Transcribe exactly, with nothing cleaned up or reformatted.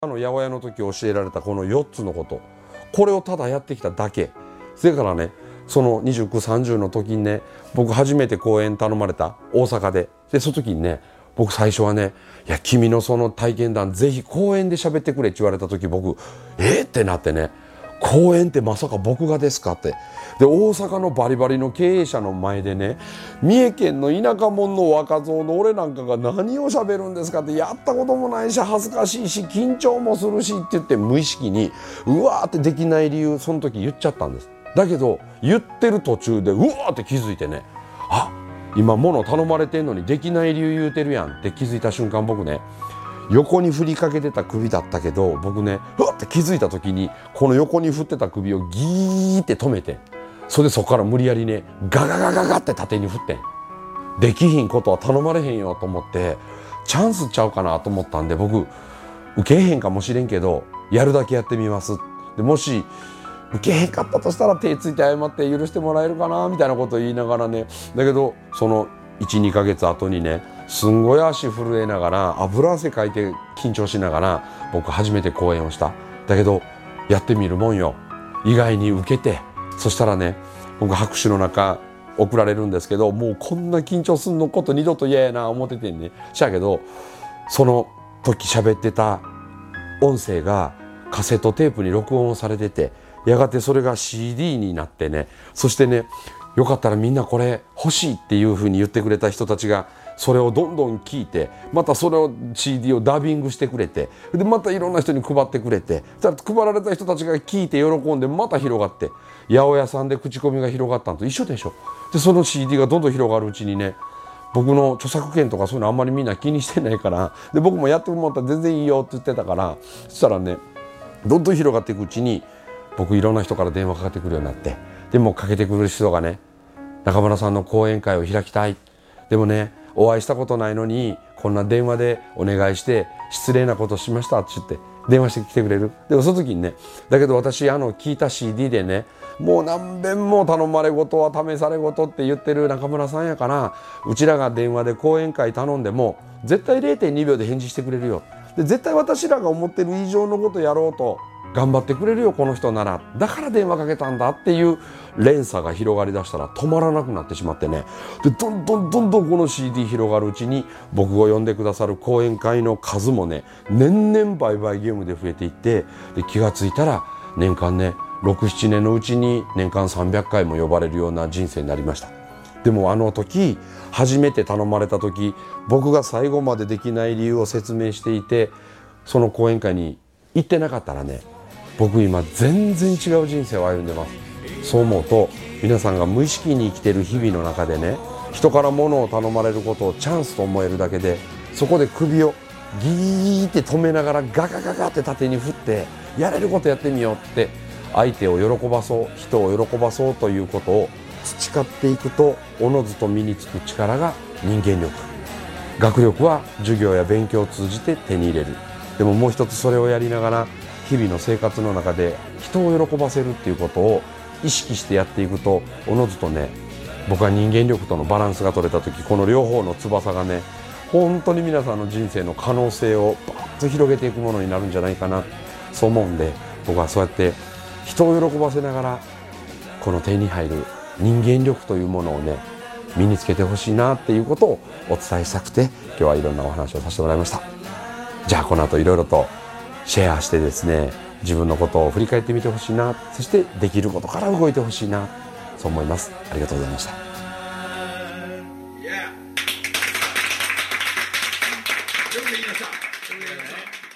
あの八百屋の時教えられたこのよっつのこと、これをただやってきただけ。それからね、そのにじゅうきゅう、さんじゅうの時にね、僕初めて講演頼まれた、大阪で。でその時にね、僕最初はね、いや君のその体験談ぜひ講演で喋ってくれって言われた時、僕えー、ってなってね、講演ってまさか僕がですかって。で大阪のバリバリの経営者の前でね、三重県の田舎者の若造の俺なんかが何を喋るんですかって、やったこともないし恥ずかしいし緊張もするしって言って、無意識にうわーってできない理由その時言っちゃったんです。だけど言ってる途中でうわーって気づいてね、あ、今物頼まれてんのにできない理由言うてるやんって気づいた瞬間、僕ね、横に振りかけてた首だったけど、僕ねうわって気づいた時にこの横に振ってた首をギーって止めて、それでそこから無理やりねガガガガガって縦に振ってん。できひんことは頼まれへんよと思って、チャンスちゃうかなと思ったんで、僕受けへんかもしれんけどやるだけやってみます。でもし受けへんかったとしたら手ついて謝って許してもらえるかなみたいなことを言いながらね、だけどそのいち、にかげつごにね、すんごい足震えながら油汗かいて緊張しながら僕初めて講演をした。だけどやってみるもんよ。意外に受けて、そしたらね、僕拍手の中送られるんですけど、もうこんな緊張すんのこと二度と嫌やな思っててんね。しやけどその時喋ってた音声がカセットテープに録音されてて、やがてそれが シーディー になってね、そしてね、よかったらみんなこれ欲しいっていうふうに言ってくれた人たちがそれをどんどん聞いて、またそれを シーディー をダビングしてくれて、でまたいろんな人に配ってくれて、配られた人たちが聞いて喜んでまた広がって、八百屋さんで口コミが広がったのと一緒でしょ。でその シーディー がどんどん広がるうちにね、僕の著作権とかそういうのあんまりみんな気にしてないから、で僕もやってもらったら全然いいよって言ってたから、そしたらね、どんどん広がっていくうちに僕いろんな人から電話かかってくるようになって、でもかけてくる人がね、中村さんの講演会を開きたい、でもねお会いしたことないのにこんな電話でお願いして失礼なことしましたって言って電話してきてくれる。でもその時にね、だけど私あの聞いた シーディー でね、もう何遍も頼まれごとは試されごとって言ってる中村さんやから、うちらが電話で講演会頼んでも絶対 れいてんにびょうで返事してくれるよ。で絶対私らが思ってる以上のことやろうと頑張ってくれるよこの人なら、だから電話かけたんだっていう連鎖が広がりだしたら止まらなくなってしまってね、でどんどんどんどんこの シーディー 広がるうちに僕を呼んでくださる講演会の数もね年々倍々ゲームで増えていって、で気がついたら年間ねろく、ななねんのうちに年間さんびゃっかいも呼ばれるような人生になりました。でもあの時初めて頼まれた時、僕が最後までできない理由を説明していてその講演会に行ってなかったらね、僕今全然違う人生を歩んでます。そう思うと皆さんが無意識に生きてる日々の中でね、人から物を頼まれることをチャンスと思えるだけで、そこで首をギーって止めながらガガガガって縦に振ってやれることやってみようって、相手を喜ばそう、人を喜ばそうということを培っていくとおのずと身につく力が人間力。学力は授業や勉強を通じて手に入れる。でももう一つそれをやりながら日々の生活の中で人を喜ばせるっていうことを意識してやっていくと、おのずとね、僕は人間力とのバランスが取れた時、この両方の翼がね本当に皆さんの人生の可能性をバーッと広げていくものになるんじゃないかな、そう思うんで、僕はそうやって人を喜ばせながらこの手に入る人間力というものをね身につけてほしいなっていうことをお伝えしたくて、今日はいろんなお話をさせてもらいました。じゃあこの後いろいろとシェアしてですね、自分のことを振り返ってみてほしいな、そしてできることから動いてほしいな、そう思います。ありがとうございました。 よく言いました。